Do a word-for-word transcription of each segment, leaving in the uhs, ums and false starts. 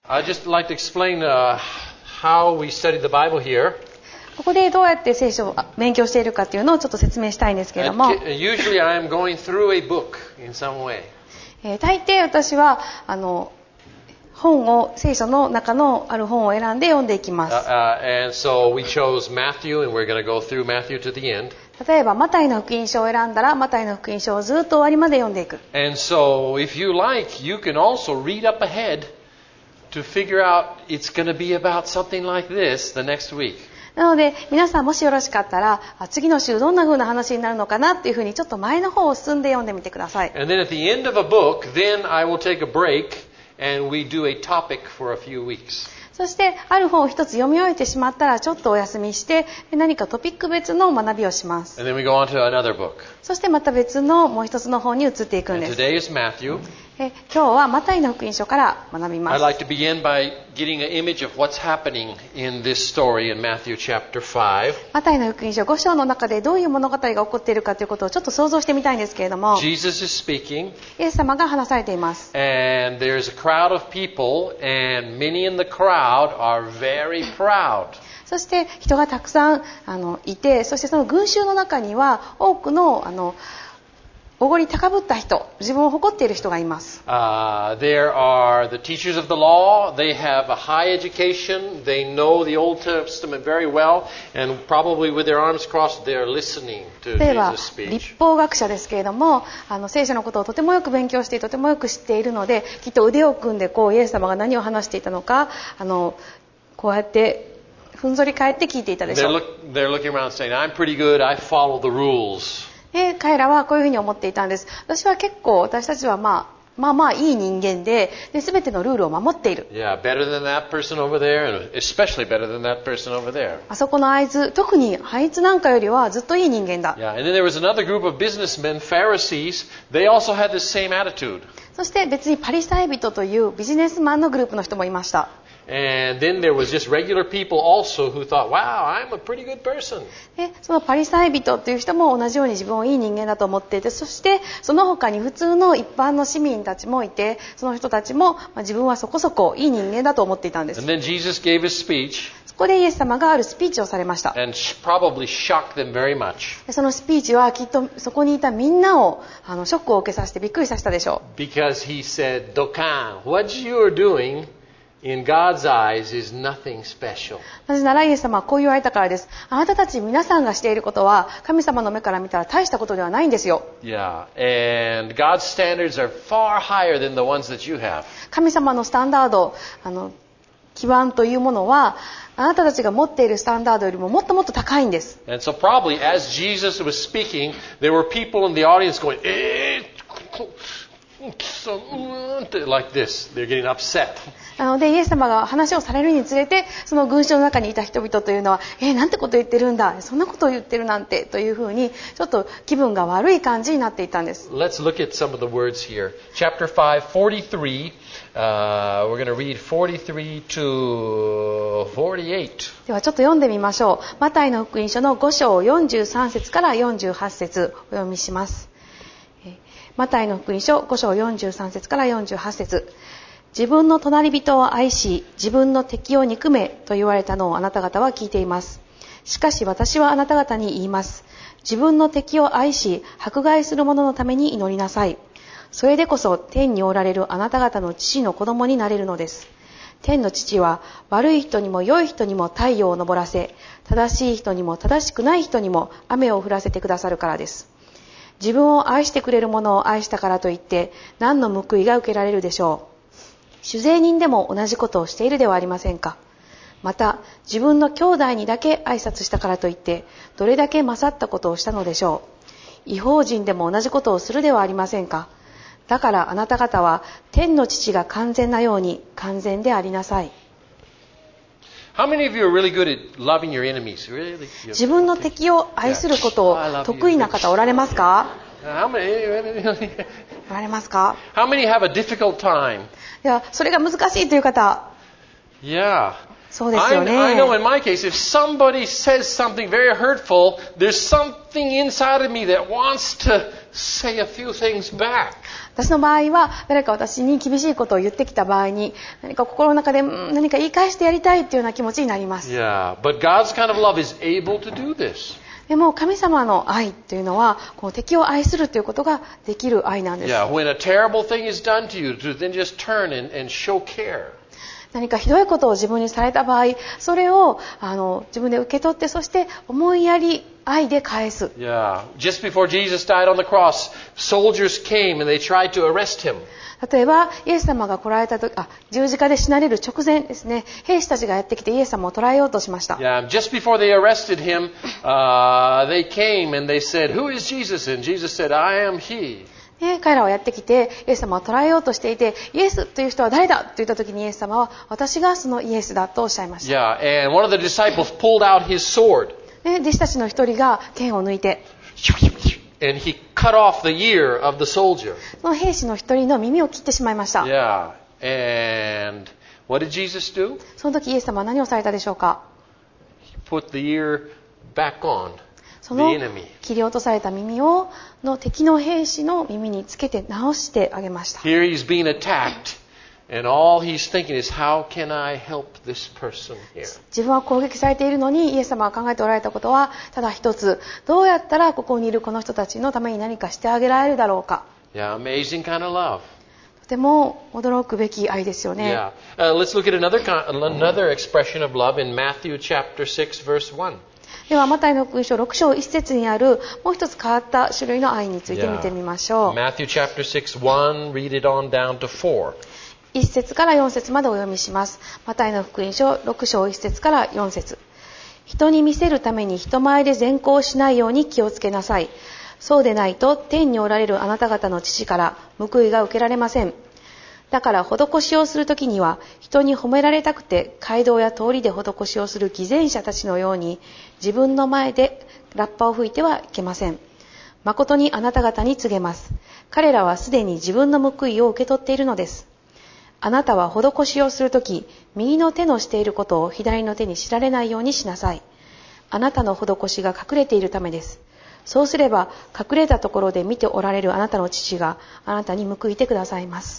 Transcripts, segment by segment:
I'd just like to explain uh, how we study the Bible here. ここでどうやって聖書を勉強しているかというのをちょっと説明したいんですけれども、 Usually I'm going through a book in some way. えー、大抵私はあの本を聖書の中のある本を選んで読んでいきます。 Uh, uh, and so we chose Matthew, and we're going to go through Matthew to the end. 例えばマタイの福音書を選んだらマタイの福音書をずっと終わりまで読んでいく。 And so if you like, you can also read up ahead to figure out it's going to be about something like this the next week. なので皆さんもしよろしかったら次の週どんな風な話になるのかなっていう風にちょっと前の方を進んで読んでみてください。 And then at the end of a book, then I will take a break and we do a topic for a few weeks. そしてある本を一つ読み終えてしまったらちょっとお休みして何かトピック別の学びをします。 And then we go on to another book. そしてまた別のもう一つの本に移っていくん And です。 today is Matthew. え今日はマタイの福音書から学びま I'd す。 like to begin by getting an image of what's happening in this story in Matthew chapter five. マタイの福音書ご章の中でどういう物語が起こっているかということをちょっと想像してみたいんですけれども、 Jesus is speaking, イエス様が話されています。 and there's a crowd of people, and many in the crowd are very proud. そして人がたくさんあのいて、そしてその群衆の中には多くのあのおごり高ぶった人、自分を誇っている人がいます。 Uh, there are the teachers of the law. They have a high education. They know the Old Testament very well, and probably with their arms crossed, they're listening to 例えば Jesus' 立 speech. 法学者ですけれども、あの聖書のことをとてもよく勉強してとてもよく知っているので、きっと腕を組んでこうイエス様が何を話していたのか、あのこうやってふんぞり返って聞いていたでし They're, ょう。 look, they're looking around saying, I'm pretty good. I follow the rules. で彼らはこういうふうに思っていたんです。私は結構私たちはまあまあまあいい人間で、で全てのルールを守っている。 Yeah, better than that person over there, and especially better than that person over there. あそこのあいつ、特にあいつなんかよりはずっといい人間だ。 Yeah, and then there was another group of businessmen, Pharisees. They also had the same attitude. そして別にパリサイ人というビジネスマンのグループの人もいました。 And then there was just regular people also who thought, wow, I'm a pretty good person. でそのパリサイ人という人も同じように自分をいい人間だと思っていて、そしてその他に普通の一般の市民たちもいて、その人たちも、まあ、自分はそこそこいい人間だと思っていたんです。 And then Jesus gave his speech そこでイエス様があるスピーチをされました。 and sh- probably shocked them very much でそのスピーチはきっとそこにいたみんなをあのショックを受けさせてびっくりさせたでしょう。 because he said, Dokan, what you're doing in God's eyes is nothing special. なぜならイエス様はこう言われたからです。あなたたち皆さんがしていることは神様の目から見たら大したことではないんですよ。 Yeah, and God's standards are far higher than the ones that you have. 神様のスタンダード、あの基盤というものはあなたたちが持っているスタンダードよりももっともっと高いんです。 And so probably as Jesus was speaking, there were people in the audience going, eh, like this. They're getting upset. なのでイエス様が話をされるにつれて、その群衆の中にいた人々というのは、えー、なんてこと言ってるんだ、そんなことを言ってるなんてというふうにちょっと気分が悪い感じになっていたんです。 Let's look at some of the words here. Chapter five, forty-three. Uh, we're going to read forty-three to forty-eight. ではちょっと読んでみましょう。マタイの福音書のご章よんじゅうさん節からよんじゅうはち節お読みします。マタイの福音書ご章よんじゅうさん節からよんじゅうはち節。自分の隣人を愛し、自分の敵を憎めと言われたのをあなた方は聞いています。しかし私はあなた方に言います。自分の敵を愛し、迫害する者のために祈りなさい。それでこそ天におられるあなた方の父の子供になれるのです。天の父は悪い人にも良い人にも太陽を昇らせ、正しい人にも正しくない人にも雨を降らせてくださるからです。自分を愛してくれる者を愛したからといって何の報いが受けられるでしょう。酒税人でも同じことをしているではありませんか。また自分の兄弟にだけ挨拶したからといってどれだけ勝ったことをしたのでしょう。異邦人でも同じことをするではありませんか。だからあなた方は天の父が完全なように完全でありなさい。 How many of you are really good at loving your enemies? Really? 自分の敵を愛することを得意な方おられますか？ How many, おられますか？ how many have a difficult time? いや、それが難しいという方。 Yeah. そうですよ I, ね。 I know in my case, if somebody says something very hurtful, there's something inside of me that wants to say a few things back. 私の場合は誰か私に厳しいことを言ってきた場合に何か心の中で何か言い返してやりたいというような気持ちになります。 Yeah, but God's kind of love is able to do this. でも神様の愛というのはこの敵を愛するということができる愛なんです。 Yeah, when a terrible thing is done to you, to then just turn and, and show care. 何かひどいことを自分にされた場合、それをあの自分で受け取って、そして思いやり愛で返す。 Yeah, just before Jesus died on the cross, soldiers came and they tried to arrest him. 例えばイエス様が来られたとあ十字架で死なれる直前ですね、兵士たちがやってきてイエス様を捕らえようとしました。 Yeah, just before they arrested him, uh, they came and they said, "Who is Jesus?" And Jesus said, "I am he." ね、彼らはやってきてイエス様を捕らえようとしていて、イエスという人は誰だと言った時にイエス様は私がそのイエスだとおっしゃいました。 Yeah, and one of the disciples pulled out his sword. ね、弟子たちの一人が剣を抜いて And he cut off the ear of the soldier. その兵士の一人の耳を切ってしまいました。 Yeah, and what did Jesus do? その時イエス様は何をされたでしょうか。 He put the ear back on そ the の enemy. 切り落とされた耳をの敵の兵士の耳につけて直してあげました。 Here he's being attacked, and all he's thinking is, how can I help this person here? 自分は攻撃されているのにイエス様が考えておられたことはただ一つ、どうやったらここにいるこの人たちのために何かしてあげられるだろうか。 Yeah, amazing kind of love. とても驚くべき愛ですよね。 Yeah. Uh, let's look at another con- another expression of love in Matthew chapter six, verse one. ではマタイの福音書ろく章いち節にあるもう一つ変わった種類の愛について見てみましょう。 Matthew chapter six, one, read it on down to four. いち節からよん節までお読みします。マタイの福音書ろく章いち節からよん節。人に見せるために人前で善行しないように気をつけなさい。そうでないと天におられるあなた方の父から報いが受けられません。だから施しをするときには人に褒められたくて街道や通りで施しをする偽善者たちのように自分の前でラッパを吹いてはいけません。誠にあなた方に告げます。彼らはすでに自分の報いを受け取っているのです。あなたは施しをするとき、右の手のしていることを左の手に知られないようにしなさい。あなたの施しが隠れているためです。そうすれば隠れたところで見ておられるあなたの父があなたに報いてくださいます。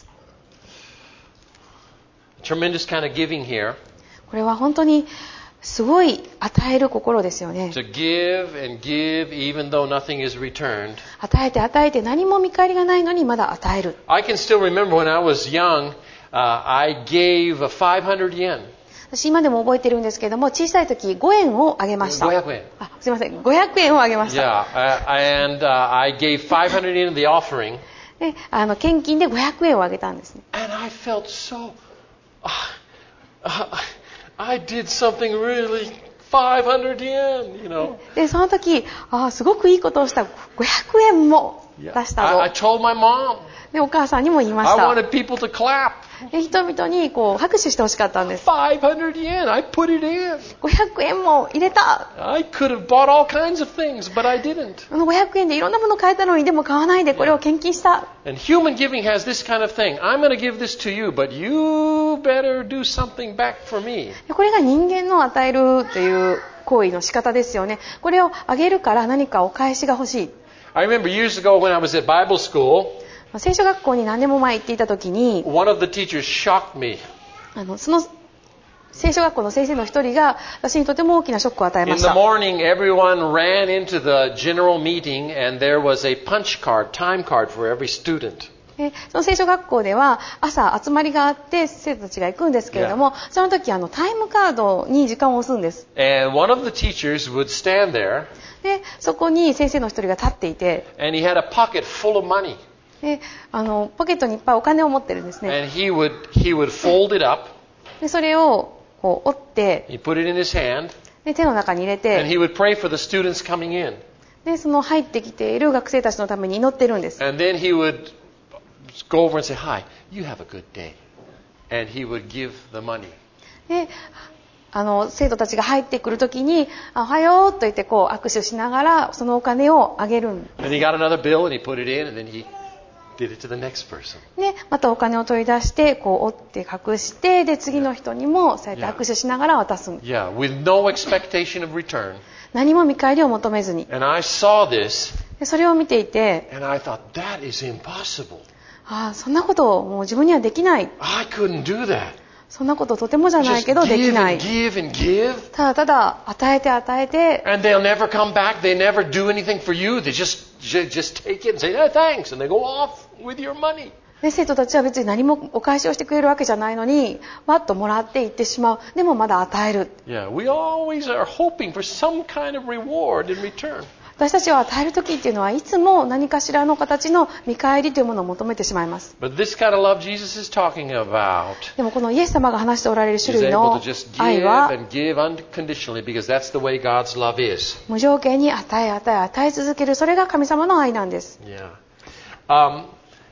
Tremendous kind of giving here. これは本当にすごい与える心ですよね。 To give and give even though nothing is returned. 与えて与えて何も見返りがないのにまだ与える。 I can still remember when I was young, uh, I gave five hundred yen. 私今でも覚えてるんですけれども、小さい時ごえんをあげました。 ごひゃくえん。 あ、すいません、ごひゃくえんをあげました。 Yeah, uh, and uh, I gave five hundred yen in the offering. で、あの献金でごひゃくえんをあげたんですね。 And I felt so... Uh, uh, I did something really five hundred yen, you know. で、その時、ああ、すごくいいことをした。ごひゃくえんも出 Yeah. したぞ。 I, I told my mom. で、お母さんにも言いまし I た。 wanted people to clap. で、人々にこう拍手してほしかったんです。 five hundred yen. I put it in. ごひゃくえんも入れた。 I could have bought all kinds of things, but I didn't. このごひゃくえんでいろんなもの買えたのに、でも買わないでこれを献金した。 And human giving has this kind of thing. I'm going to give this to you, but you better do something back for me. でこれが人間の与えるという行為の仕方ですよね。これをあげるから何かお返しが欲しい。 I remember years ago when I was at Bible school, 聖書学校に何年も前行っていた時に、 one of the teachers shocked me. あのその聖書学校の先生の一人が私にとても大きなショックを与え In まし the た。 morning, everyone ran into the general meeting, and there was a punch card, time card for every student. でその聖書学校では朝集まりがあって生徒たちが行くんですけれども、その時あのタイムカードに時間を押すんです。 And one of the teachers would stand there, でそこに先生の一人が立っていて、 and he had a pocket full of money. であのポケットにいっぱいお金を持ってるんですね。 And he would he would fold it up, でそれをこう折って he put it in his hand, で手の中に入れ and て、 he would pray for the students coming in. でその入ってきている学生たちのために祈ってるんです。 And then he would go over and say, "Hi, you have a good day." And he would give the money. であの生徒たちが入ってくる時に「おはよう」と言ってこう握手しながらそのお金をあげるん And he got another bill and he put it in, and then he did it to the next person. でまたお金を取り出してこう折って隠してで次の人にもそうやって握手しながら渡すん Yeah, with no expectation of return. 何も見返りを求めずに。 And I saw this, でそれを見ていて、 and I thought, that is impossible. ああ、そんなこともう自分にはできない。 I couldn't do that. そんなこととてもじゃないけど Just でき give な and い。 give and give. ただただ与えて与えて、 And they'll never come back. They never do anything for you. They just, ju- just take it and say, oh, thanks. And they go off with your money. で生徒たちは別に何もお返しをしてくれるわけじゃないのに、わっともらっていってしまう。でもまだ与える。 Yeah, we always are hoping for some kind of reward in return. 私たちは与える時っていうのはいつも何かしらの形の見返りというものを求めてしまいます。 But this kind of love Jesus is talking about でもこのイエス様が話しておられる is 種類 able の to just 愛 give は and give unconditionally because that's the way God's love is. 無条件に与え与え与え続ける、それが神様の愛なんです。 Yeah. Um,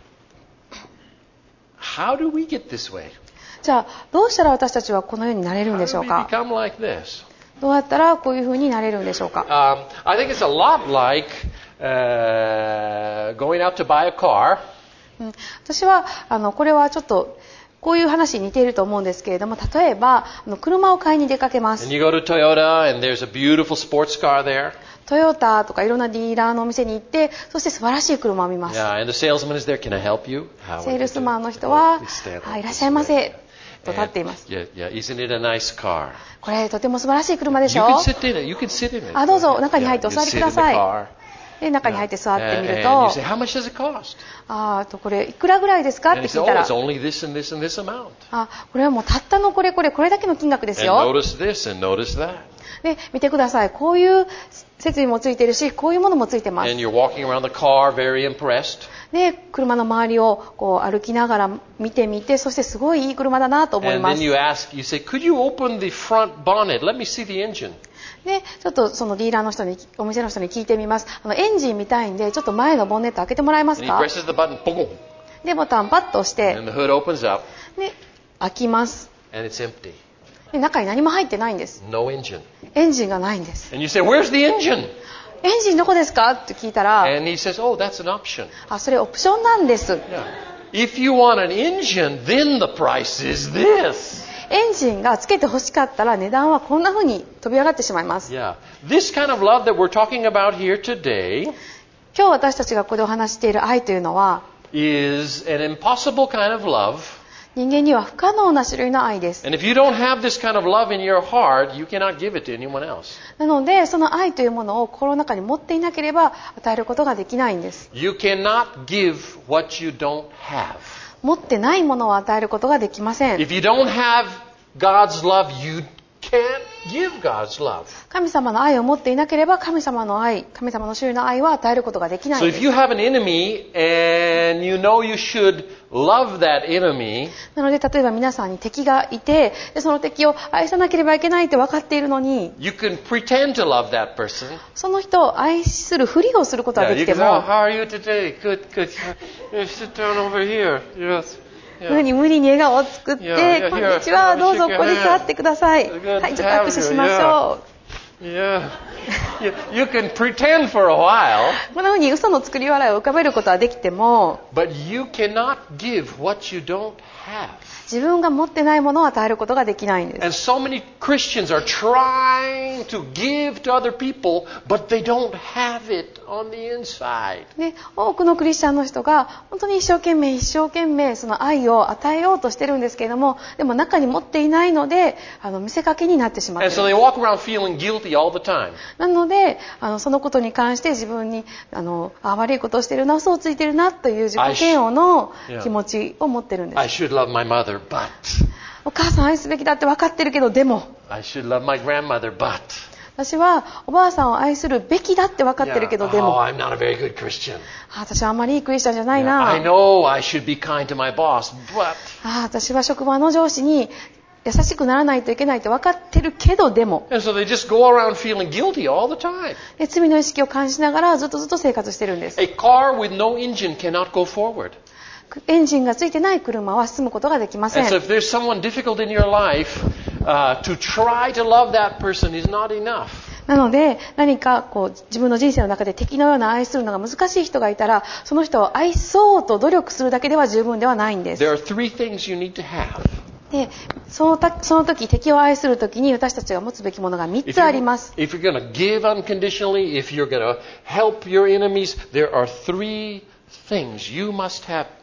how do we get this way? じゃあどうしたら私たちはこのようになれるん How でし do ょう we か。 become like this? どうやったらこういうふうになれるんでしょうか。 Um, I think it's a lot like uh, going out to buy a car. うん、私はあのこれはちょっとこういう話に似ていると思うんですけれども、例えばあの車を買いに出かけます。 And you go to Toyota and there's a beautiful sports car there. トヨタとかいろんなディーラーのお店に行って、そして素晴らしい車を見ます。 Yeah, and the salesman is there. Can I help you? How セ would ー you ルス do? マンの人 Oh, は please stand あ up いらっ this しゃいま way. せと立 And, っています。 yeah, yeah, isn't it a nice car? これとても素晴らしい車でし You ょ。 can sit in it. You can sit in it. あ、どうぞ中に入って Yeah, お座 you り sit くだ in the さい。 car. で中に入って座ってみ And, る and you と、 say, how much does it cost? あーとこれいくらぐらいですかっ And て he 聞 says, いた oh, ら、 it's only this and this and this amount. あ、これはもうたったのこれこれこれだけの金額です And よ。 notice this and notice that. で見てください。こういう設備もついてるし、こういうものもついてます。 And you're walking around the car very impressed. で車の周りをこう歩きながら見てみて、そしてすごいいい車だなと思い And ま then す。 you ask, you say, could you open the front bonnet? Let me see the engine. でちょっとそのディーラーの人に、お店の人に聞いてみます。あのエンジン見たいんで、ちょっと前のボンネット開けてもらえます And he か。 presses the button, boom. でボタンパッと押して、 And the hood opens up で開きます。 and it's empty. で中に何も入ってないんです。 No engine. エンジンがないんです。 And you say, where's the engine? エンジンどこですかって聞いたら、 And he says, oh, that's an option. あ、それオプションなんです。 Yeah. If you want an engine, then the price is this. エンジンがつけて欲しかったら値段はこんな風に飛び上がってしまいます。 Yeah. This kind of love that we're talking about here today 今日私たちがここでお話ししている愛というのは、 is an impossible kind of love. 人間には不可能な種類の愛です。 And if you don't have this kind of love in your heart, you cannot give it to anyone else. なのでその愛というものを心の中に持っていなければ与えることができないんです。 You cannot give what you don't have. 持ってないものを与えることができません。 If you don't have God's love, you can't give God's love. 神様の愛を持っていなければ神様の愛、神様の種類の愛は与えることができないん So で if す。 you have an enemy and you know you should love that enemy, なので例えば皆さんに敵がいて、でその敵を愛さなければいけないって分かっているのに、 you can pretend to love that person. その人を愛するふりをすることは Yeah, で you きて can say, oh, も、 how are you today? Good, good. You sit down over here. Yes. 無理に無理に笑顔を作って、 Yeah, yeah, こん here. にちは、 Here, どうぞ shake your ここに座ってください。 hand. はい、ちょっと握手しましょ Yeah. You, you can pretend for a while, う。こんな風に嘘の作り笑いを浮かべることはできても、 but you cannot give what you don't have. 自分が持ってないものを与えることができないんです。 And so many Christians are trying to give to other people, but they don't have it on the inside. で、多くのクリスチャンの人が本当に一生懸命一生懸命その愛を与えようとしてるんですけれども、でも中に持っていないので、あの見せかけになってしまって And い so る。 they walk around feeling guilty all the time. なので、あのそのことに関して自分にあのあ悪いことをしてるな、嘘をついてるなという自己嫌悪の気持ちを持ってるんです。 I should love my mother, but お母さん愛すべきだって分かってるけど、でも I should love my grandmother, but 私はおばあさんを愛するべきだって分かってるけど、 Yeah. で Oh, も I'm not a very good Christian. あ私はあんまりいいクリスチャンじゃない Yeah, な。 I know I should be kind to my boss, but あ私は職場の上司に優しくならないといけないって分かってるけど、でも and so they just go around feeling guilty all the time. で罪の意識を感じながらずっとずっと生活してるんです。 A car with no engine cannot go forward. エンジンがついてない車は進むことができません。 And so if there's someone difficult in your life, uh, to try to love that person is not enough. なので何かこう自分の人生の中で敵のような愛するのが難しい人がいたら、その人を愛そうと努力するだけでは十分ではないんです。 There are three things you need to have. でそのたその時敵を愛する時に私たちが持つべきものがみっ If つあり you're, ます。 if you're going to give unconditionally, if you're going to help your enemies, there are three things you must have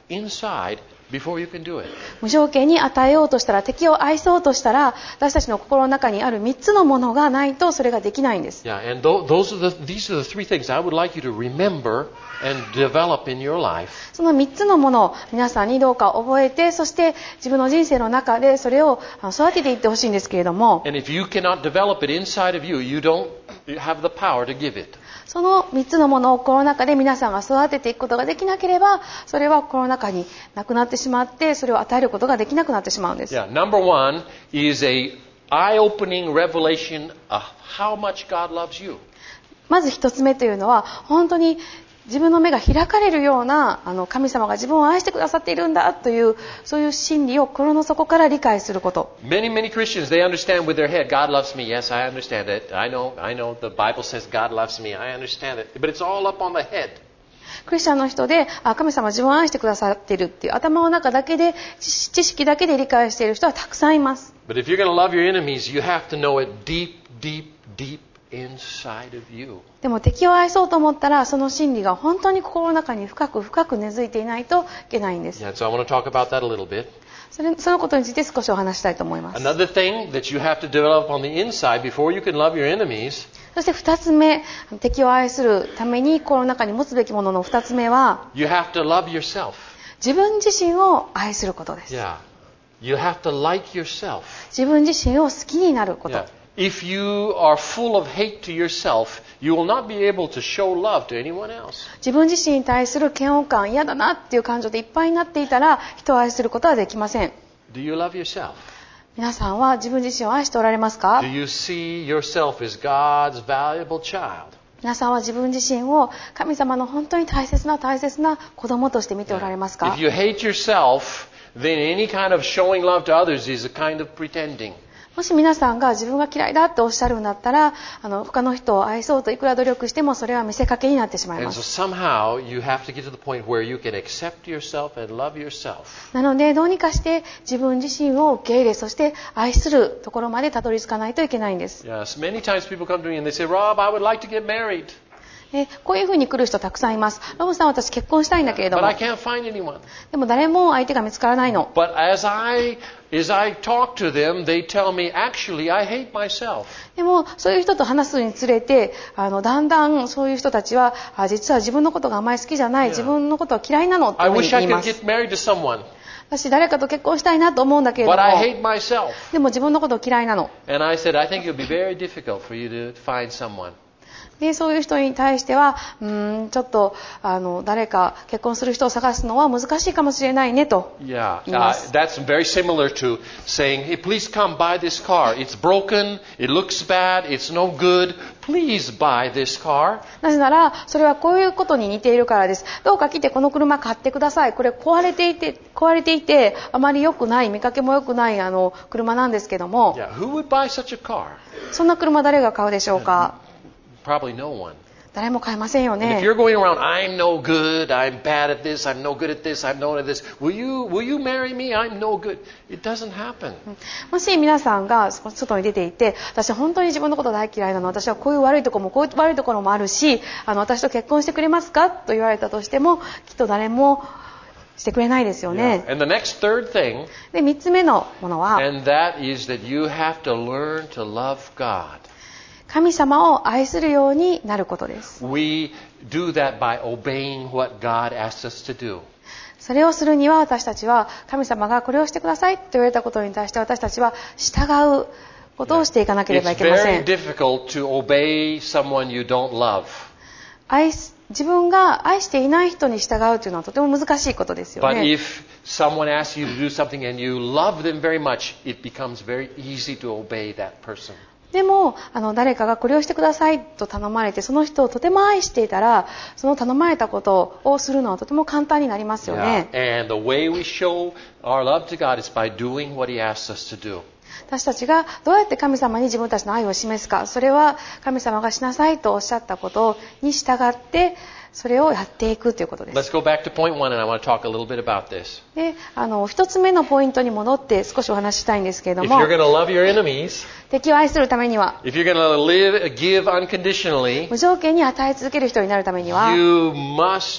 inside before you can do it. 無条件に与えようとしたら、敵を愛そうとしたら、私たちの心の中にあるみっつのものがないとそれができないんです。 Yeah, and th- those are the, these are the three things I would like you to remember and develop in your life. そのみっつのものを皆さんにどうか覚えて、そして自分の人生の中でそれを育てていってほしいんですけれども、 And if you cannot develop it inside of you, you don't have the power to give it. そのみっつのものを心の中で皆さんが育てていくことができなければ、それは心の中になくなってしまって、それを与えることができなくなってしまうんです。 Yeah, number one is a eye-opening revelation of how much God loves you. まず一つ目というのは、本当に自分の目が開かれるような、あの神様が自分を愛してくださっているんだという、そういう真理を心の底から理解すること。 Many, many Christians, they understand with their head, God loves me. Yes, I understand it. I know, I know the Bible says God loves me. I understand it. But it's all up on the head. クリスチャンの人で、あ、神様は自分を愛してくださっているっていう頭の中だけで、知知識だけで理解している人はたくさんいます。 But if you're going to love your enemies, you have to know it deep, deep, deep inside of you. でも敵を愛そうと思ったら、その真理が本当に心の中に深く深く根付いていないといけないんです。 Yeah, so I want to talk about that a little bit. それ、そのことについて少しお話したいと思います。 Another thing that you have to develop on the inside before you can love your enemies. そして二つ目、敵を愛するために心の中に持つべきものの二つ目は、 You have to love yourself. 自分自身を愛することです。 Yeah. You have to like yourself. 自分自身を好きになること。 Yeah. If you are full of hate to yourself, you will not be able to show love to anyone else. 自分自身に対する嫌悪感、嫌だなっていう感情でいっぱいになっていたら、人を愛することはできません。 Do you love yourself? 皆さんは自分自身を愛しておられますか？ Do you see yourself as God's valuable child? 皆さんは自分自身を神様の本当に大切な大切な子供として見ておられますか？ If you hate yourself, then any kind of showing love to others is a kind of pretending. もし皆さんが自分が嫌いだっておっしゃるんだったら、あの他の人を愛そうといくら努力してもそれは見せかけになってしまいま And so す。 somehow you have to get to the point where you can accept yourself and love yourself. なのでどうにかして自分自身を受け入れ、そして愛するところまでたどり着かないといけないんです。 Yes, many times people come to me and they say, Rob, I would like to get married, でこういうふうに来る人たくさんいます。ロブさん、私結婚したいんだけれど but も、 I can't find anyone. でも誰も相手が見つからないの。 But as I, as I talk to them, they tell me, actually, I hate myself. でもそういう人と話すにつれて、あのだんだんそういう人たちは、あ、実は自分のことがあまり好きじゃない、自分のことは嫌いなのって I いうふうに wish 言 I いま could す。 get married to someone, 私誰かと結婚したいなと思うんだけれど but も、 I hate myself. でも自分のことを嫌いなの。 And I said, I think it would be very difficult for you to find someone. でそういう人に対しては、うーんちょっとあの誰か結婚する人を探すのは難しいかもしれないねと Yeah, 言います。 uh, that's very similar to saying, hey, please come buy this car. It's broken, it looks bad, it's no good. Please buy this car. なぜならそれはこういうことに似ているからです。どうか来てこの車買ってください。これ壊れていて壊れていてあまり良くない、見かけも良くないあの車なんですけども、 Yeah, who would buy such a car? そんな車誰が買うでしょうか？ Probably no one. 誰も買えませんよ And if ね。 you're going around, I'm no good, I'm bad at this, I'm no good at this, I'm no good at this. Will you, will you marry me? I'm no good. It doesn't happen. もし皆さんが外に出ていて、私は本当に自分のこと大嫌いなの、私はこういう悪いところもこういう悪いところもあるし、あの私と結婚してくれますかと言われたとしても、きっと誰もしてくれないですよね。 And the next third thing, で、三つ目のものは、 and that is that you have to learn to love God. 神様を愛するようになることです。 We do that by obeying what God asks us to do. それをするには私たちは神様がこれをしてくださいと言われたことに対して私たちは従うことをしていかなければい It's けませ very ん。 difficult to obey someone you don't love. 愛す自分が愛していない人に従うというのはとても難しいことですよ But ね。 if someone asks you to do something and you love them very much, it becomes very easy to obey that person. でもあの誰かがこれをしてくださいと頼まれてその人をとても愛していたらその頼まれたことをするのはとても簡単になりますよ Yeah. ね。 And the way we show our love to God is by doing what He asks us to do. 私たちがどうやって神様に自分たちの愛を示すか、それは神様がしなさいとおっしゃったことに従ってそれをやっていくということです。 Let's go back to point one, and I want to talk a little bit about this. で、あの一つ目のポイントに戻って少しお話ししたいんですけれど If も、 you're going to love your enemies, 敵を愛するためには、 if you're going to live, give unconditionally, 無条件に与え続ける人になるためには、 you must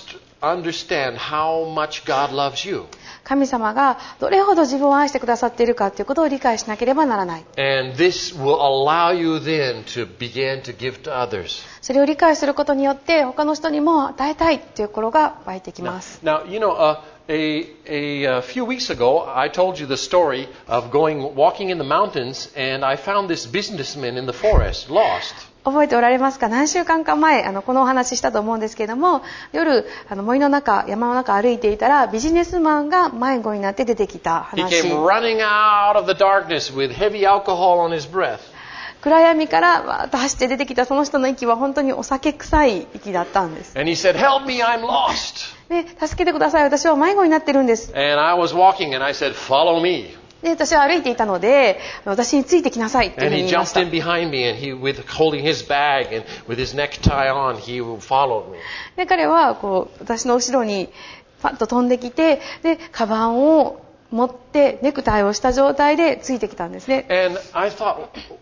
understand how much God loves you. 神様がどれほど自分を愛してくださっているかということを理解しなければならない。 And this will allow you then to begin to give to others. それを理解することによって他の人にも与えたいという心が湧いてき Now, ます。 now you know, uh, a, a, a few weeks ago, I told you the story of going walking in the mountains, and I found this businessman in the forest, lost. 覚えておられますか？何週間か前あのこのお話ししたと思うんですけれども、夜あの森の中山の中歩いていたらビジネスマンが迷子になって出てきた He 話。 came running out of the darkness with heavy alcohol on his breath. 暗闇からわーっと走って出てきたその人の息は本当にお酒臭い息だったんです。 And he said, "Help me, I'm lost." で、助けてください、私は迷子になってるんです。 And I was walking, and I said, "Follow me." で、私は歩いていたので、私についてきなさいっていうふ And うに he 言いまし jumped た。 in behind me, and he, with holding his bag and with his necktie on, he followed me. で、彼はこう私の後ろにパッと飛んできて、で、カバンを持ってネクタイをした状態でついてきたんですね。 And I thought,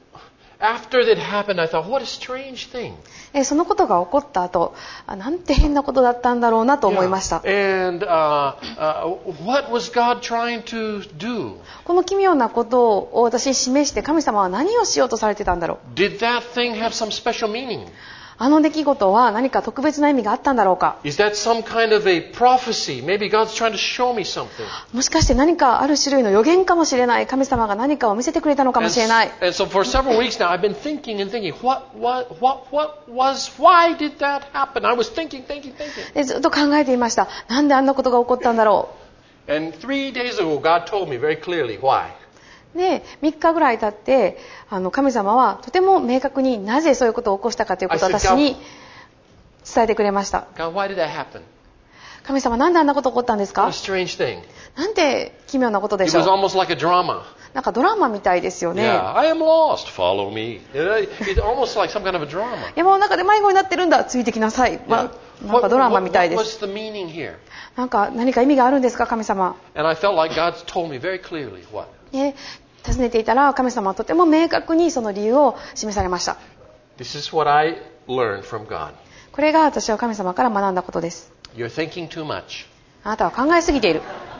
after that happened, I thought, what a strange thing. えそのことが起こった後、あ、なんて変なことだったんだろうなと思いました。 And uh, uh, what was God trying to do? この奇妙なことを私に示して神様は何をしようとされてたんだろう。 Did that thing have some special meaning? あの出来事は何か特別な意味があったんだろうか。 Is that some kind of a prophecy? Maybe God's trying to show me something. もしかして何かある種類の予言かもしれない。神様が何かを見せてくれたのかも And, しれない。 and so for several weeks now, I've been thinking and thinking, what, what, what, what was, why did that happen? I was thinking, thinking, thinking. でずっと考えていました。なんであんなことが起こったんだろ And three days ago, God told me very clearly why. う。で、みっかぐらい経って、あの神様はとても明確になぜそういうことを起こしたかということを I said, 私に伝えてくれました。 God, why did that happen? 神様、なんであんなこと起こったんです What か？ a strange thing. なんて奇妙なことで It しょ was う。 almost like a drama. なんかドラマみたいですよね。 Yeah, I am lost. Follow me. It's almost like some kind of a drama. 山の中で迷子になってるんだ。ついてきなさい。ま Yeah. あ、なんかドラマみたいで what す。 was the meaning here? なんか何か意味があるんですか、神様。 And I felt like God told me very clearly what. ね、尋ねていたら神様はとても明確にその理由を示されました。 This is what I learned from God. これが私は神様から学んだことです。 You're thinking too much. あなたは考えすぎている。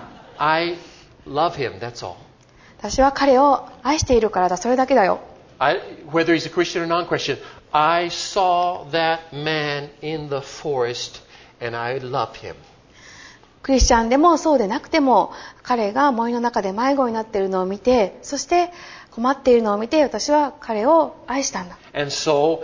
I love him, that's all. 私は彼を愛しているからだ。それだけだよ。 I, whether he's a Christian or non-Christian, I saw that man in the forest and I love him. クリスチャンでもそうでなくても彼が森の中で迷子になっているのを見て、そして困っているのを見て私は彼を愛したんだ。 And so,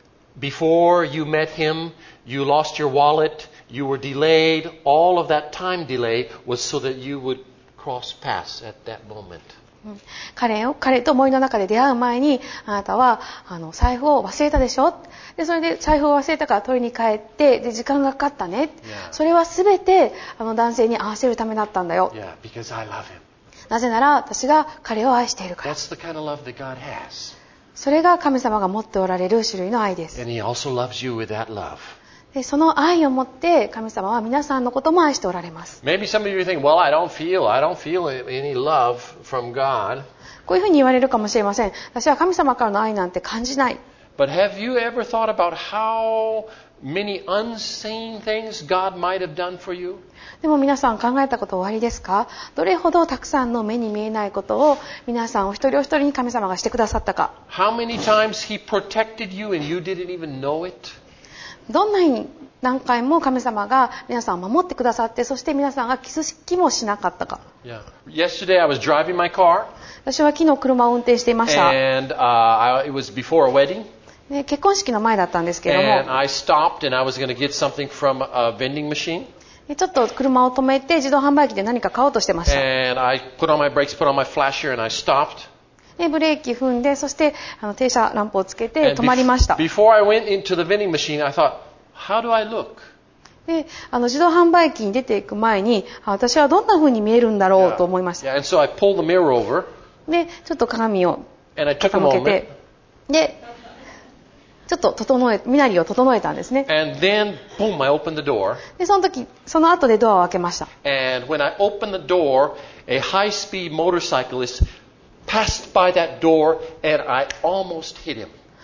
before you met him, you lost your wallet, you were delayed. All of that time delay was so that you would cross paths at that moment. 彼を彼と森の中で出会う前にあなたはあの財布を忘れたでしょ。でそれで財布を忘れたから取りに帰ってで時間がかかったね。 Yeah. それはすべてあの男性に合わせるためだったんだよ。 Yeah, because I love him. なぜなら私が彼を愛しているから。 That's the kind of love that God has. それが神様が持っておられる種類の愛です。 And he also loves you with that love. でその愛を持って神様は皆さんのことも愛しておられます。 Maybe some of you think, well, I don't feel, I don't feel any love from God. こういうふうに言われるかもしれません。私は神様からの愛なんて感じない。 But have you ever thought about how many unseen things God might have done for you? でも皆さん考えたことおありですか？どれほどたくさんの目に見えないことを皆さんお一人お一人に神様がしてくださったか。 How many times he protected you and you didn't even know it? どんなに何回も神様が皆さんを守ってくださって、そして皆さんが気づきもしなかったか。 Yeah. Yesterday I was driving my car 私は昨日車を運転していました。 and uh, I, it was before a wedding で結婚式の前だったんですけれど and も、 I stopped and I was going to get something from a vending machine でちょっと車を止めて自動販売機で何か買おうとしてました。 and I put on my brakes, put on my flasher and I stopped. でブレーキ踏んで、そしてあの停車ランプをつけて And 止まりました。 before I went into the vending machine, I thought, how do I look? であの自動販売機に出ていく前に、あ私はどんな風に見えるんだろうと思いました。 Yeah, and so I pulled the mirror over でちょっと鏡を and I took a 傾け moment て、でちょっと整え身なりを整えたんですね。 and then boom, I opened the door でその時その後でドアを開けました。 and when I opened the door, a high-speed motorcyclist passed by that door and I almost hit him.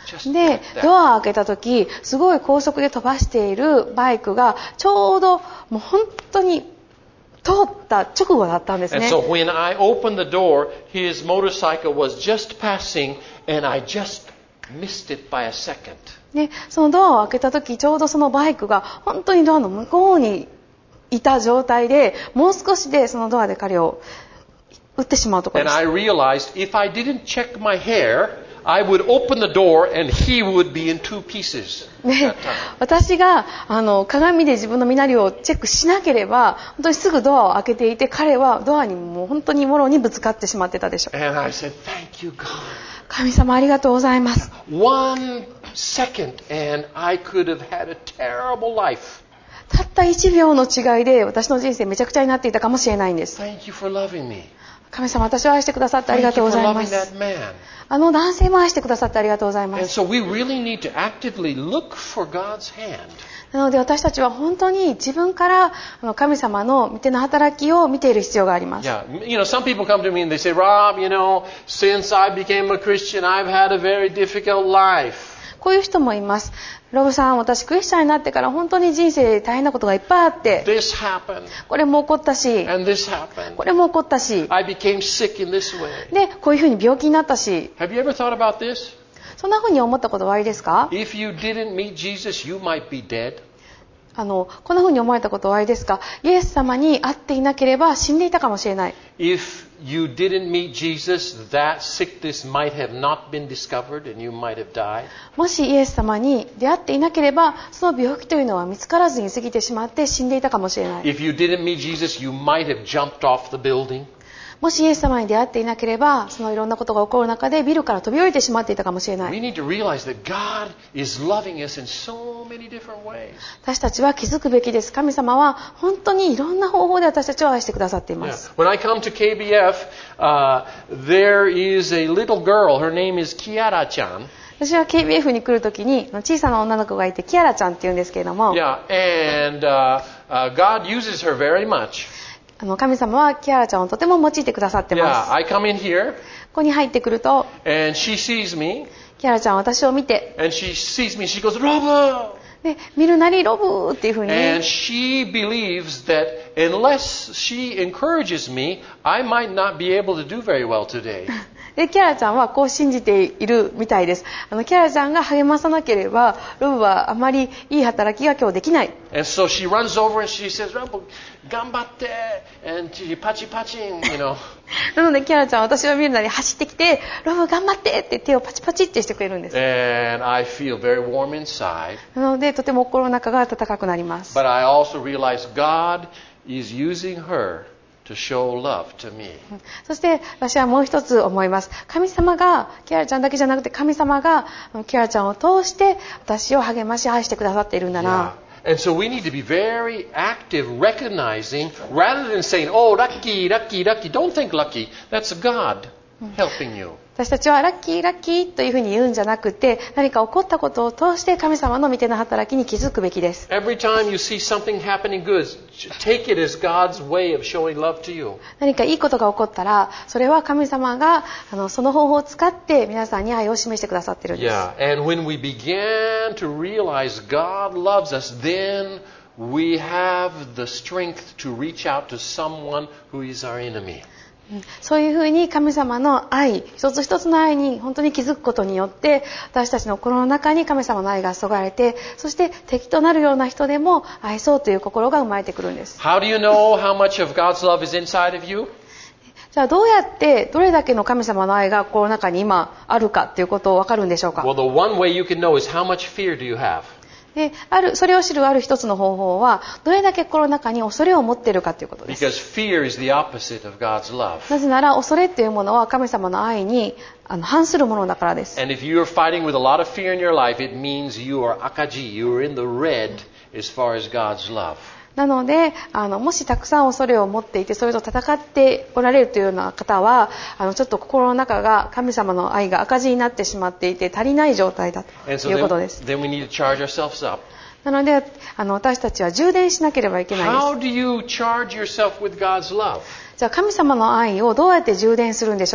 Just で like that. ドアを開けた時すごい高速で飛ばしているバイクがちょうどもう本当に通った直後だったんです And ね。 so when I opened the door, his motorcycle was just passing, and I just missed it by a second. でそのドアを開けた時ちょうどそのバイクが本当にドアの向こうにいた状態でもう少しでそのドアで彼を撃ってしまうところで And す。 I realized if I didn't check my hair, I would open the door and he would be in two pieces. で私があの鏡で自分の身なりをチェックしなければ本当にすぐドアを開けていて彼はドアにもう本当にもろにぶつかってしまってたでしょう。 And I said, "Thank you, God." 神様ありがとうございます。 One second, and I could have had a terrible life. たったいちびょうの違いで私の人生めちゃくちゃになっていたかもしれないんです。 Thank you for loving me. 神様私を愛してくださってあり Thank がとう you ご for ざいま loving す。 that man. あの男性も愛してくださってありがとうございま And す。 so we really need to actively look for God's hand. なので私たちは本当に自分からあの神様の御手の働きを見ている必要があります。 Yeah, you know, some people come to me and they say, "Rob, you know, since I became a Christian, I've had a very difficult life." こういう人もいます。ロブさん、私クリスチャンになってから本当に人生で大変なことがいっぱいあって、 This happened, これも起こったし、 and this happened. これも起こったし、 I became sick in this way. で、こういうふうに病気になったし、 Have you ever thought about this? そんなふうに思ったことはありですか？ If you didn't meet Jesus, you might be dead. あの、こんなふうに思われたことはありですか？イエス様に会っていなければ死んでいたかもしれない。 If you didn't meet Jesus, that sickness might have not been discovered and you might have died. もしイエス様に出会っていなければ、その病気というのは見つからずに過ぎてしまって死んでいたかもしれない。 If you didn't meet Jesus, you might have jumped off the building. もしイエス様に出会っていなければ、そのいろんなことが起こる中でビルから飛び降りてしまっていたかもしれな We い。 need to realize that God is loving us in so many different ways. 私たちは気づくべきです。神様は本当にいろんな方法で私たちを愛してくださっていま Yeah. す。 When I come to K B F, uh, there is a little girl. Her name is Kiara-chan. 私は ケービーエフ に来るときに小さな女の子がいてキアラちゃんって言うんですけれども、 Yeah, and uh, uh, God uses her very much. あの神様はキアラちゃんをとても用いてくださってま Yeah, す。 I come in here, ここに入ってくると and she sees me, キアラちゃんは私を見て、 and she sees me. She goes, "Robo!" で見るなりロブーっていうふうに、 And she believes that unless she encourages me, I might not be able to do very well today. でキャラちゃんはこう信じているみたいです。あのキャラちゃんが励まさなければロブはあまりいい働きが今日できない。 And so she runs over and she says, "Robo, gambatte," and she pachi paching, you know. なのでキャラちゃんは私を見るなり走ってきて、ロブ頑張ってって手をパチパチってしてくれるんです。 And I feel very warm inside. なのでとても心の中が温かくなります。 But I also realize God is using her to show love to me. そして私はもう一つ思います。神様がキャラちゃんだけじゃなくて神様がキャラちゃんを通して私を励まし愛してくださっているんだ Yeah. な。 And so we need to be very active, recognizing, rather than saying, "Oh, lucky, lucky, lucky." Don't think lucky. That's God helping you. 私たちはラッキーラッキーというふうに言うんじゃなくて、何か起こったことを通して神様の御手の働きに気づくべきです。 Every time you see something happening good, take it as God's way of showing love to you. 何かいいことが起こったら、それは神様があのその方法を使って皆さんに愛を示してくださっているんです。 Yeah, and when we begin to realize God loves us, then we have the strength to reach out to someone who is our enemy. そういうふうに神様の愛、一つ一つの愛に本当に気づくことによって、私たちの心の中に神様の愛が注がれて、そして敵となるような人でも愛そうという心が生まれてくるんです。 How do you know how much of God's love is inside of you? じゃあどうやってどれだけの神様の愛が心の中に今あるかということを分かるんでしょうか。 Well, the one way you can know is how much fear do you have? であるそれを知るある一つの方法は、どれだけ心の中に恐れを持っているかということです。 Because fear is the opposite of God's love. なぜなら恐れというものは神様の愛にあの反するものだからです。 And if you're fighting with a lot of fear in your life, it means you are akaji, you are in the red as far as God's love. なのであのもしたくさん恐れを持っていてそれと戦っておられるというような方は、あのちょっと心の中が神様の愛が赤字になってしまっていて足りない状態だと And so いうこと then, です。 then we need to charge ourselves up. なのであの私たちは充電しなければいけないです。 How do you charge yourself with God's love? じゃあ神様の愛をどうやって充電するんでしょうか。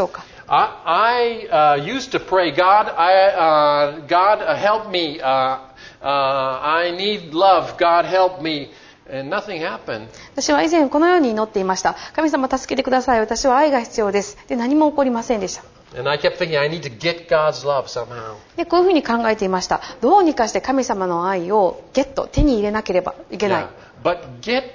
I, I uh, used to pray, God, I, uh, God, uh, help me. Uh, uh, I need love. God, help me. And nothing happened. 私は以前このように祈っていました。神様助けてください。私は愛が必要です。で、何も起こりませんでした。 And I kept thinking, I need to get God's love somehow. で、こういうふうに考えていました。どうにかして神様の愛をゲット、手に入れなければいけない。 Yeah. But get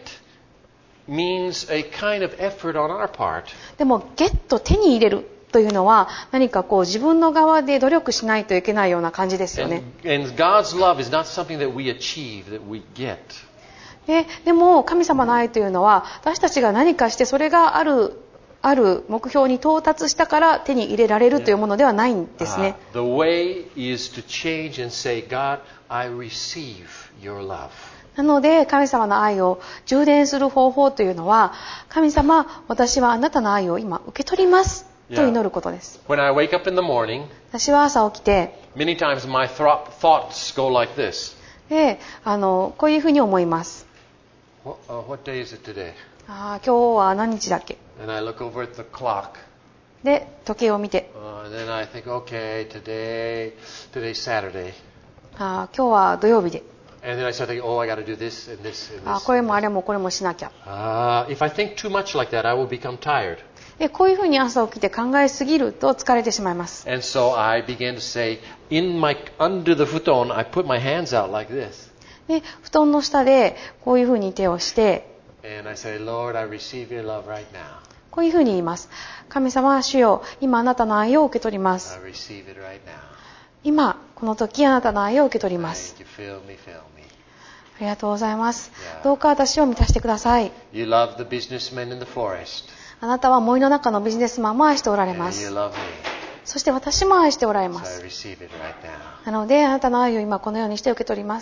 means a kind of effort on our part. でも、ゲット、手に入れるというのは何かこう自分の側で努力しないといけないような感じですよね。 And, and God's love is not something that we achieve, that we get. で, でも神様の愛というのは私たちが何かしてそれがあるある目標に到達したから手に入れられるというものではないんですね。 Uh, the way is to change and say, God, I receive your love. なので神様の愛を充電する方法というのは、神様、私はあなたの愛を今受け取りますと祈ることです。 When I wake up in the morning, 私は朝起きて、 many times my thro- thoughts go like this. で、あのこういうふうに思います。 What, uh, what day is it today? あ、今日は何日だっけ？ And I look over at the clock. で、時計を見て、 Uh, and then I think, okay, today, today's Saturday. あ、今日は土曜日で、 And then I start thinking, oh, I got to do this and this and あ、 this. これもあれもこれもしなきゃ。 Uh, if I think too much like that, I will become tired. で、こういうふうに朝起きて考えすぎると疲れてしまいます。 And so I began to say, in my under the futon, I put my hands out like this. で、布団の下でこういうふうに手をして、 And I say, Lord, I receive your love right now. こういうふうに言います。神様、主よ、今あなたの愛を受け取りま I す。 receive it right now. 今、この時あなたの愛を受け取ります。 Thank you. Fill me, fill me. ありがとうございます。 Yeah. どうか私を満たしてください。 You love the businessmen in the forest. あなたは森の中のビジネスマンも愛しておられま And you す。 love me. そして私も愛しておられま So す。 I receive it right now. なので、あなたの愛を今このようにして受け取ります。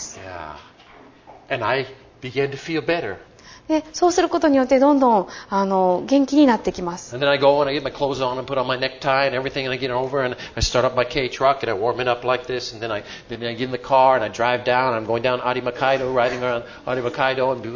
Yeah. And I began to feel better. で、そうすることによってどんどんあの元気になってきます。 And then I go and I get my clothes on and put on my necktie and everything, and I get over and I start up my K truck and I warm it up like this, and then I then I get in the car and I drive down. And I'm going down Arimakaido, riding around Arimakaido, and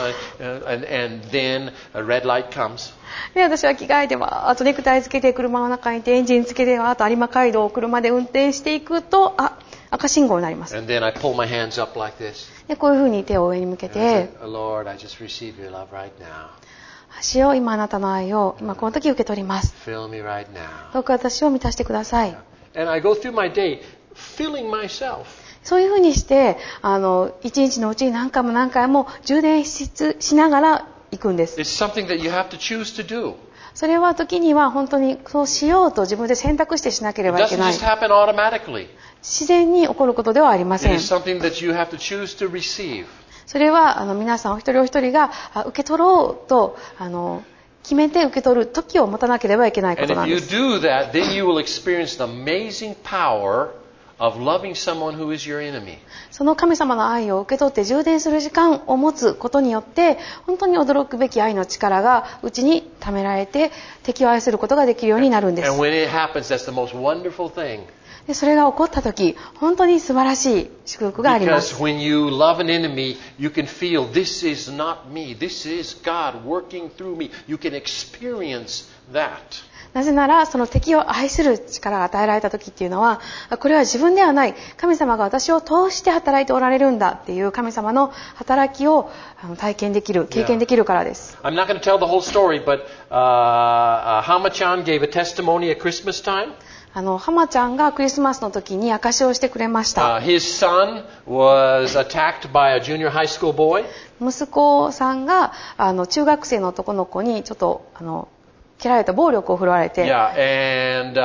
uh, and and then a red light comes. で、私は着替えてわーっとネクタイつけて車の中にいてエンジンつけてわーっと有馬街道を車で運転していくと、あ、赤信号になります。 And then I pull my hands up like this. で、こういうふうに手を上に向け And I て say, Lord, I just receive your love right now. 主よ、今あなたの愛を今この時受け取ります。 Fill me right now. どうか私を満たしてください。 And I go through my day filling myself. そういうふうにしてあの一日のうちに何回も何回も充電ししながら行くんです。 It's something that you have to choose to do. それは時には本当にそうしようと自分で選択してしなけれ It ばいけ doesn't ない。 just happen automatically. 自然に起こることではありま It せん。 is something that you have to choose to receive. それはあの皆さんお一人お一人があ受け取ろうとあの決めて受け取る時を持たなければいけないこ And とな if ん you です。 do that, then you will experience the amazing power of loving someone who is your enemy. その神様の愛を受け取って充電する時間を持つことによって本当に驚くべき愛の力がうちに貯められて敵を愛することができるようになるんで And す。 when it happens, that's the most wonderful thing. でそれが起こった時本当に素晴らしい祝福がありま Because す。 when you love an enemy, you can feel this is not me. This is God working through me. You can experience that. なぜならその敵を愛する力が与えられた時っていうのはこれは自分ではない神様が私を通して働いておられるんだっていう神様の働きを体験できる経験できるからです。 I'm not going to tell the whole story, but uh, uh, Hama-chan gave a testimony at Christmas time. あの浜ちゃんがクリスマスの時に証しをしてくれまし Uh, た。 his son was attacked by a junior high school boy. 息子さんがあの中学生の男の子にちょっとあの蹴られた暴力を振るわれて、 Yeah, and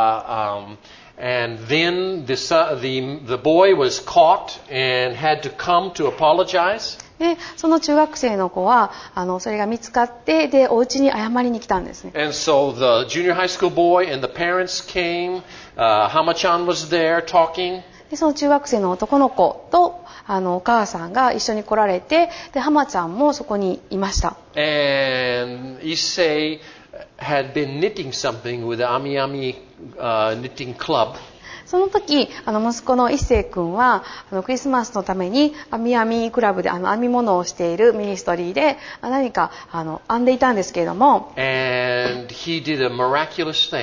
uh, um, and then the, son, the the boy was caught and had to come to apologize. でその中学生の子はあのそれが見つかってでお家に謝りに来たんですね。 And so the junior high school boy and the parents came. Uh, Hama-chan was there talking. でその中学生の男の子とあのお母さんが一緒に来られてで浜ちゃんもそこにいました。 And Issei had been knitting something with the Amiyami uh, knitting club. その時あの息子の一星君はあのクリスマスのために編み編みクラブであの編み物をしているミニストリーで何かあの編んでいたんですけれども、 And he did a miraculous thing.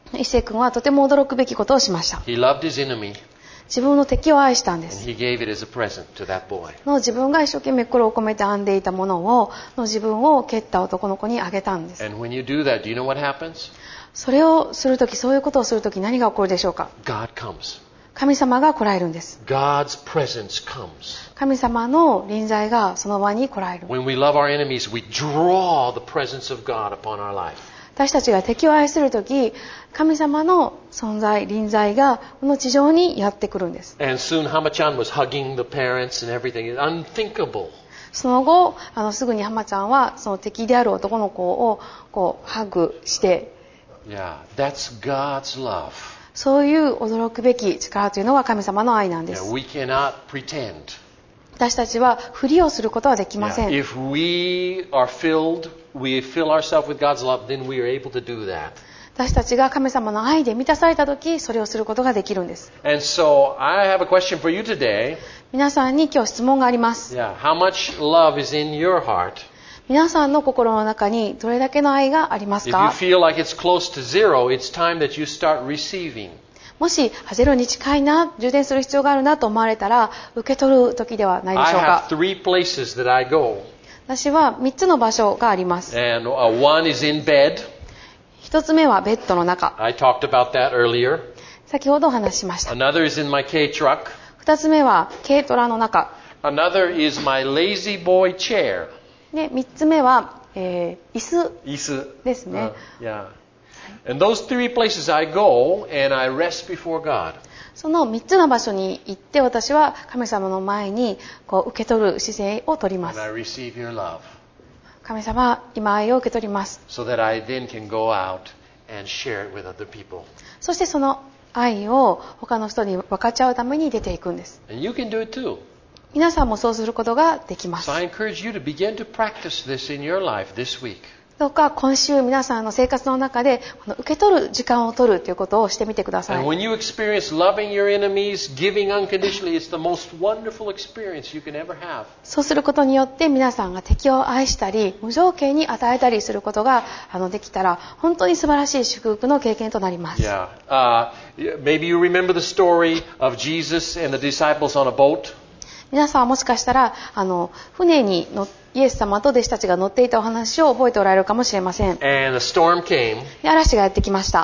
一世君はとても驚くべきことをしました。 He loved his enemy, 自分の敵を愛したんで and す。 he gave it as a present to that boy. の自分が一生懸命心を込めて編んでいたものをの自分を蹴った男の子にあげたんです。 And when you do that, do you know what happens? それをするとき、そういうことをするとき、何が起こるでしょうか。 God comes. 神様が来られるんです。 God's presence comes. 神様の臨在がその場に来られる。 When we love our enemies, we draw the presence of God upon our life. 私たちが敵を愛するとき、神様の存在、臨在がこの地上にやってくるんです。 And soon Hama-chan was hugging the parents and everything. It's unthinkable. その後、あのすぐに浜ちゃんはその敵である男の子をこうハグして、 Yeah, that's God's love. そういう驚くべき力というのは神様の愛なんで Yeah, す。 we cannot pretend. 私たちはふりをすることはできま Yeah, せん。 if we are filled, we fill ourselves with God's love, then we are able to do that. 私たちが神様の愛で満たされたとき、それをすることができるんです。 And so I have a question for you today. 皆さんに今日質問があります。 Yeah, how much love is in your heart? 皆さんの心の中にどれだけの愛があります If you か？ feel like it's close to zero, it's time that you start receiving. もしゼロに近いな、充電する必要があるなと思われたら、受け取る時ではないで I しょう have か。 three places that I go. 私はみっつの場所があります。 And uh, one is in bed. 一つ目はベッドの中。 I talked about that earlier. 先ほどお話ししました。 Another is in my K-truck. 二つ目は軽トラの中。 Another is my lazy boy chair. で、三つ目は、えー、椅子椅子ですね。 Uh, yeah. And those three places I go and I rest before God. その三つの場所に行って私は神様の前にこう受け取る姿勢を取りま And す。 I receive your love 神様、今愛を受け取ります。 so that I then can go out and share it with other people. そしてその愛を他の人に分かち合うために出ていくんです。 And you can do it too. 皆さんもそうすることができます。 So I encourage you to begin to practice this in your life this week. どうか今週皆さんの生活の中でこの受け取る時間を取るということをしてみてくださ And い。 when you experience loving your enemies, giving unconditionally, it's the most wonderful experience you can ever have. そうすることによって皆さんが敵を愛したり無条件に与えたりすることがあのできたら本当に素晴らしい祝福の経験となります。 Yeah. Uh, maybe you remember the story of Jesus and the disciples on a boat. 皆さんはもしかしたらあの船に乗イエス様と弟子たちが乗っていたお話を覚えておられるかもしれません。 And a storm came で嵐がやってきました。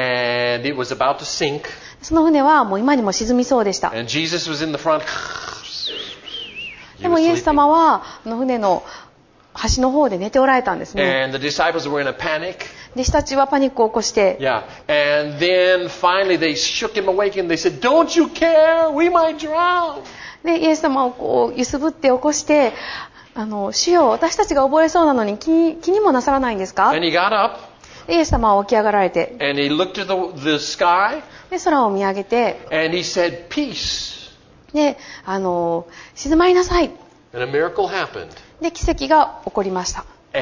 and it was about to sink. その船はもう今にも沈みそうでした。 And Jesus was in the front. でもイエス様はあの船の端の方で寝ておられたんですね。 And the disciples were in a panic. 弟子たちはパニックを起こして、 Yeah. And then finally they shook him awake and they said, "Don't you care? We might drown." でイエス様をこう揺すぶって起こして、あの主よ、私たちが溺れそうなのに気、気にもなさらないんですか？ And he got up でイエス様は起き上がられて、 and he looked at the, the sky で空を見上げて、 and he said, "Peace." であの静まりなさい。 And a miracle happened で奇跡が起こりました。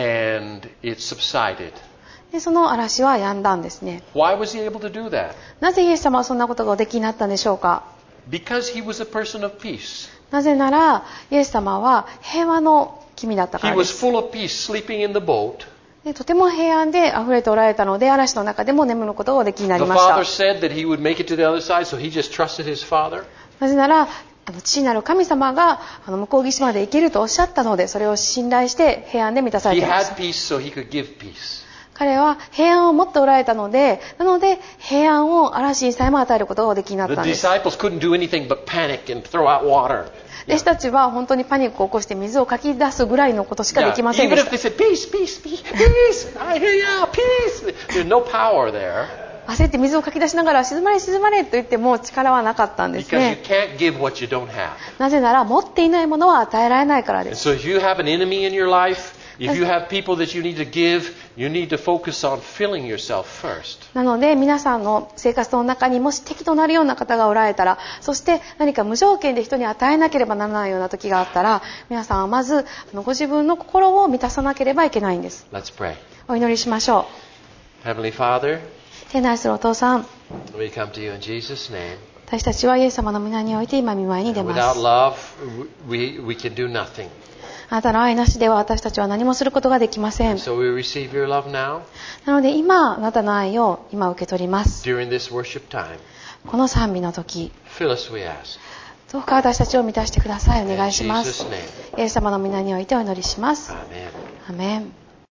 and it subsided. でその嵐は止んだんですね。 Why was he able to do that? なぜイエス様はそんなことがおできになったんでしょうか？ Because he was a person of peace. なぜならイエス様は平和の君だったか He らで was す。 full of peace, sleeping in the boat. でとても平安で溢れておられたので嵐の中でも眠ることがおできにな The りました。 father said that he would make it to the other side, so he just trusted his father. なぜならあの父なる神様があの向こう岸まで行けるとおっしゃったので、それを信頼して平安で満たされ He ていまし had た。 peace, so he could give peace. 彼は平安を持っておられたので、なので平安を嵐にさえも与えることができになっ The たんです。 disciples couldn't do anything but panic and throw out water. 弟子たちは本当にパニックを起こして水をかき出すぐらいのことしかで Yeah. きません Even で if し they said, "Peace, peace, peace, peace," I hear you, peace. There's no power there た。焦って水をかき出しながら静まれ静まれと言っても力はなかったんです because you ね。 can't give what you don't have. なぜなら持っていないものは与えられないからで And す。 so if you have an enemy in your life, if you have people that you need to give, you need to focus on filling yourself first. なので皆さんの生活の中にもし敵となるような方がおられたら、そして何か無条件で人に与えなければならないような時があったら、皆さんはまずあのご自分の心を満たさなければいけないんです。 Let's pray. お祈りしましょ Heavenly Father, う。天なるするお父さん、 we come to you in Jesus' name. 私たちはイエス様の皆において今御前に出ま Without す。 love, we, we can do nothing. あなたの愛なしでは私たちは何もすることができません。 So we receive your love now なので今あなたの愛を今受け取ります。 during this worship time. この賛美の時 Fill us, we ask. どうか私たちを満たしてください。お願いしま In す。 Jesus' name. イエス様の皆においてお祈りします。 Amen. アメン。